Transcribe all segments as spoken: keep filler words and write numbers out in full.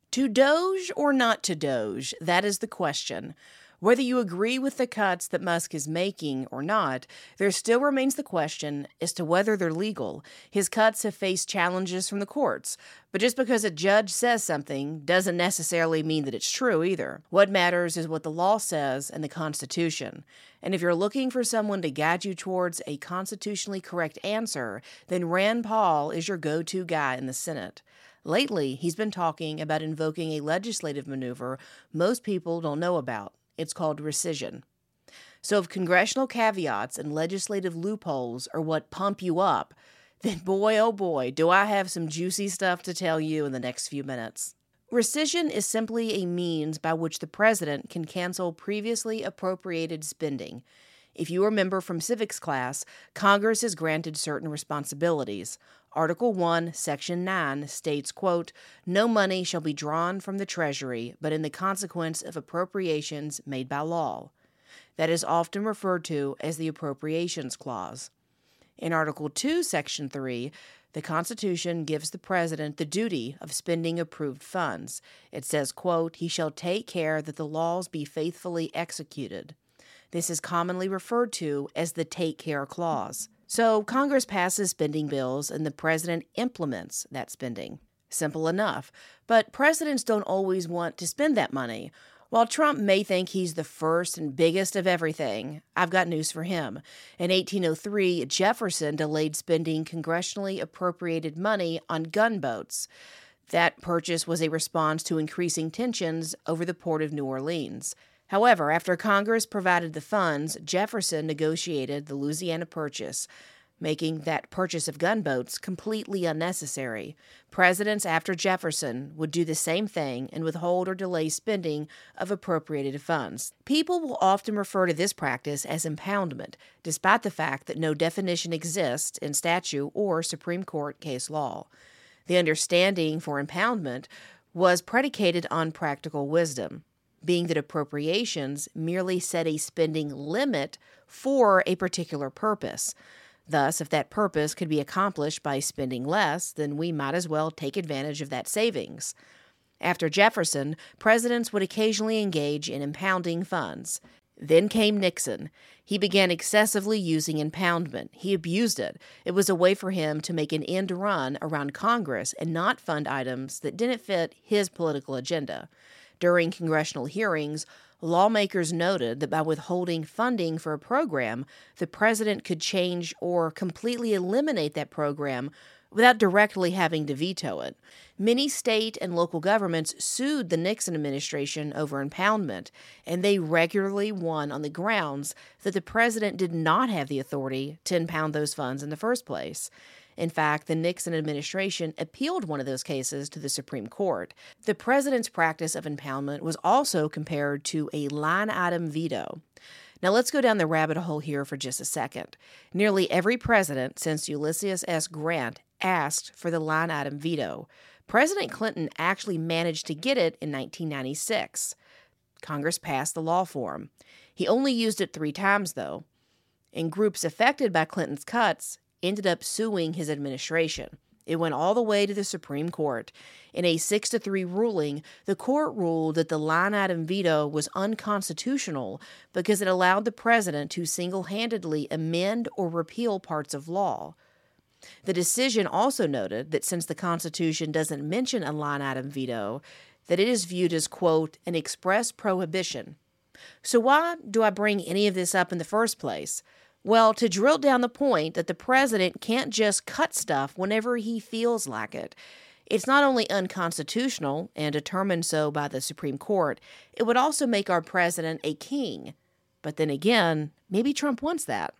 To doge or not to doge, that is the question. Whether you agree with the cuts that Musk is making or not, there still remains the question as to whether they're legal. His cuts have faced challenges from the courts, but just because a judge says something doesn't necessarily mean that it's true either. What matters is what the law says and the Constitution. And if you're looking for someone to guide you towards a constitutionally correct answer, then Rand Paul is your go-to guy in the Senate. Lately, he's been talking about invoking a legislative maneuver most people don't know about. It's called rescission. So if congressional caveats and legislative loopholes are what pump you up, then boy, oh boy, do I have some juicy stuff to tell you in the next few minutes. Rescission is simply a means by which the president can cancel previously appropriated spending. If you remember from civics class, Congress is granted certain responsibilities. Article one, Section nine states, quote, "No money shall be drawn from the Treasury, but in the consequence of appropriations made by law." That is often referred to as the Appropriations Clause. In Article two, Section three, the Constitution gives the President the duty of spending approved funds. It says, quote, "He shall take care that the laws be faithfully executed." This is commonly referred to as the Take Care Clause. So Congress passes spending bills and the president implements that spending. Simple enough. But presidents don't always want to spend that money. While Trump may think he's the first and biggest of everything, I've got news for him. In eighteen oh three, Jefferson delayed spending congressionally appropriated money on gunboats. That purchase was a response to increasing tensions over the port of New Orleans. However, after Congress provided the funds, Jefferson negotiated the Louisiana Purchase, making that purchase of gunboats completely unnecessary. Presidents after Jefferson would do the same thing and withhold or delay spending of appropriated funds. People will often refer to this practice as impoundment, despite the fact that no definition exists in statute or Supreme Court case law. The understanding for impoundment was predicated on practical wisdom, being that appropriations merely set a spending limit for a particular purpose. Thus, if that purpose could be accomplished by spending less, then we might as well take advantage of that savings. After Jefferson, presidents would occasionally engage in impounding funds. Then came Nixon. He began excessively using impoundment. He abused it. It was a way for him to make an end run around Congress and not fund items that didn't fit his political agenda. During congressional hearings, lawmakers noted that by withholding funding for a program, the president could change or completely eliminate that program without directly having to veto it. Many state and local governments sued the Nixon administration over impoundment, and they regularly won on the grounds that the president did not have the authority to impound those funds in the first place. In fact, the Nixon administration appealed one of those cases to the Supreme Court. The president's practice of impoundment was also compared to a line-item veto. Now let's go down the rabbit hole here for just a second. Nearly every president since Ulysses S. Grant asked for the line-item veto. President Clinton actually managed to get it in nineteen ninety-six. Congress passed the law for him. He only used it three times, though. And groups affected by Clinton's cuts ended up suing his administration. It went all the way to the Supreme Court. In a six to three ruling, the court ruled that the line-item veto was unconstitutional because it allowed the president to single-handedly amend or repeal parts of law. The decision also noted that since the Constitution doesn't mention a line-item veto, that it is viewed as, quote, an express prohibition. So why do I bring any of this up in the first place? Well, to drill down the point that the president can't just cut stuff whenever he feels like it. It's not only unconstitutional and determined so by the Supreme Court, it would also make our president a king. But then again, maybe Trump wants that.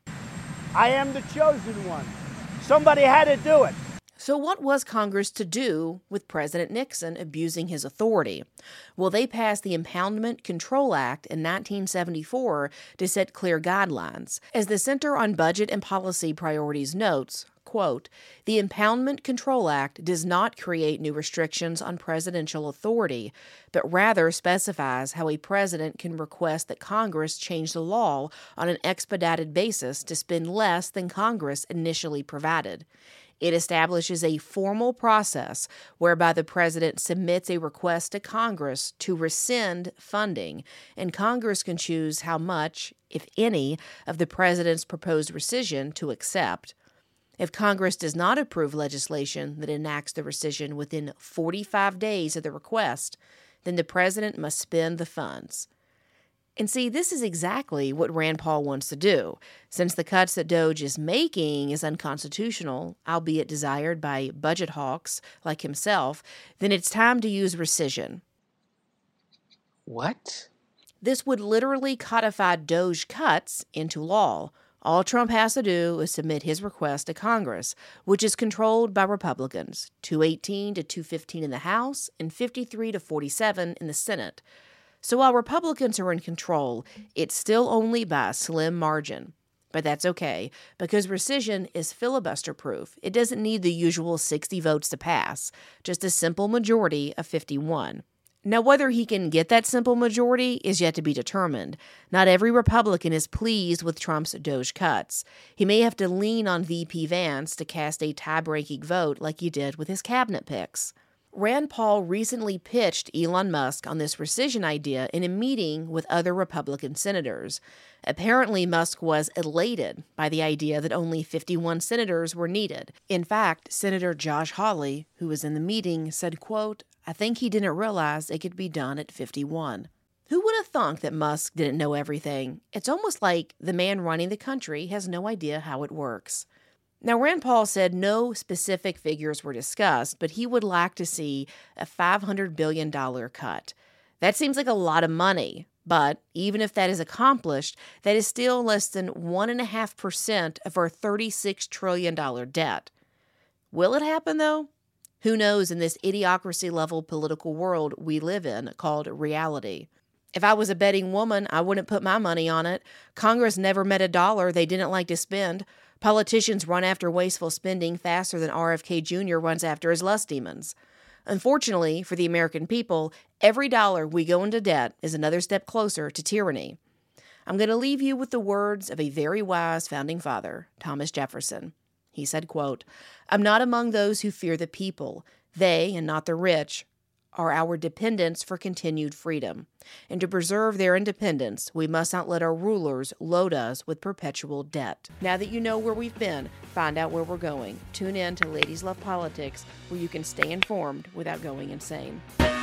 I am the chosen one. Somebody had to do it. So what was Congress to do with President Nixon abusing his authority? Well, they passed the Impoundment Control Act in nineteen seventy-four to set clear guidelines. As the Center on Budget and Policy Priorities notes, quote, "The Impoundment Control Act does not create new restrictions on presidential authority, but rather specifies how a president can request that Congress change the law on an expedited basis to spend less than Congress initially provided. It establishes a formal process whereby the president submits a request to Congress to rescind funding, and Congress can choose how much, if any, of the president's proposed rescission to accept. If Congress does not approve legislation that enacts the rescission within forty-five days of the request, then the president must spend the funds. And see, this is exactly what Rand Paul wants to do. Since the cuts that DOGE is making is unconstitutional, albeit desired by budget hawks like himself, then it's time to use rescission. What? This would literally codify DOGE cuts into law. All Trump has to do is submit his request to Congress, which is controlled by Republicans, two eighteen to two fifteen in the House and fifty-three to forty-seven in the Senate. So while Republicans are in control, it's still only by a slim margin. But that's okay, because rescission is filibuster-proof. It doesn't need the usual sixty votes to pass, just a simple majority of fifty-one. Now, whether he can get that simple majority is yet to be determined. Not every Republican is pleased with Trump's DOGE cuts. He may have to lean on V P Vance to cast a tie-breaking vote like he did with his cabinet picks. Rand Paul recently pitched Elon Musk on this rescission idea in a meeting with other Republican senators. Apparently, Musk was elated by the idea that only fifty-one senators were needed. In fact, Senator Josh Hawley, who was in the meeting, said, quote, "I think he didn't realize it could be done at fifty-one. Who would have thunk that Musk didn't know everything? It's almost like the man running the country has no idea how it works. Now, Rand Paul said no specific figures were discussed, but he would like to see a five hundred billion dollars cut. That seems like a lot of money, but even if that is accomplished, that is still less than one point five percent of our thirty-six trillion dollars debt. Will it happen, though? Who knows in this idiocracy-level political world we live in called reality. If I was a betting woman, I wouldn't put my money on it. Congress never met a dollar they didn't like to spend. Politicians run after wasteful spending faster than R F K Junior runs after his lust demons. Unfortunately, for the American people, every dollar we go into debt is another step closer to tyranny. I'm going to leave you with the words of a very wise founding father, Thomas Jefferson. He said, quote, "I'm not among those who fear the people. They, and not the rich, are our dependents for continued freedom. And to preserve their independence, we must not let our rulers load us with perpetual debt." Now that you know where we've been, find out where we're going. Tune in to Ladies Love Politics, where you can stay informed without going insane.